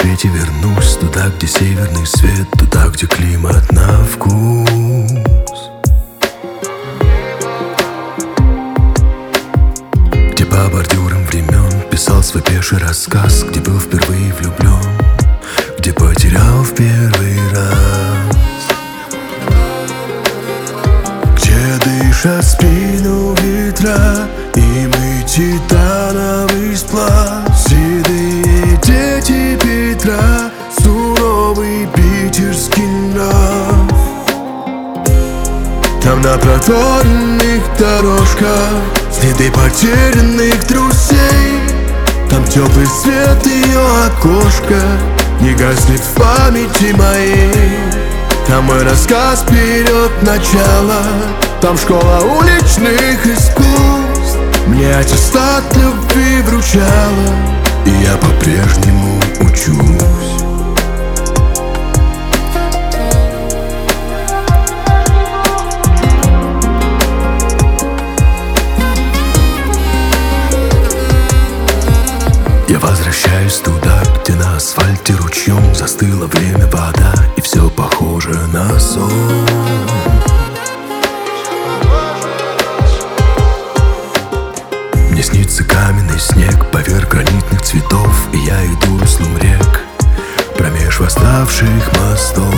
рассвете вернусь туда, где северный свет, туда, где климат на вкус, где по бордюрам времен писал свой пеший рассказ, где был впервые влюблен, где потерял в первый раз, где дышат спину ветра, и мы титановый сплав. Седые дети Петра, суровый питерский нрав. Там на проторенных дорожках следы потерянных друзей. Там теплый свет ее окошка не гаснет в памяти моей. Там мой рассказ вперед начала. Там школа уличных искусств мне аттестат любви вручала, и я по-прежнему учусь. Я возвращаюсь туда, где на асфальте ручьем застыло время, вода, и все похоже на сон. Мне снится каменный снег поверх гранитных цветов, и я иду руслом рек промеж восставших мостов.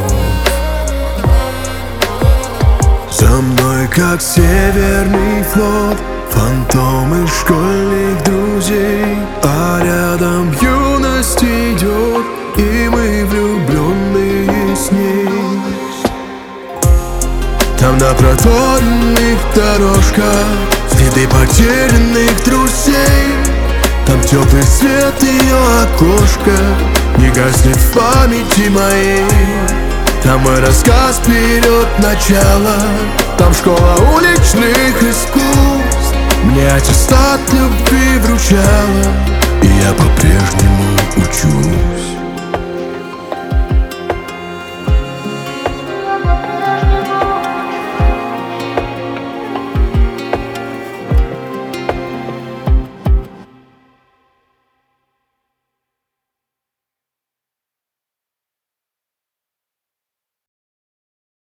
За мной, как северный флот, фантомы школьных друзей, а рядом юность идет, и мы влюбленные с ней. Там на проторенных дорожках следы потерянных друзей. Там теплый свет ее окошка не гаснет в памяти моей. Там мой рассказ вперед начала. Там школа уличных искусств мне аттестат любви вручала, и я по-прежнему учусь.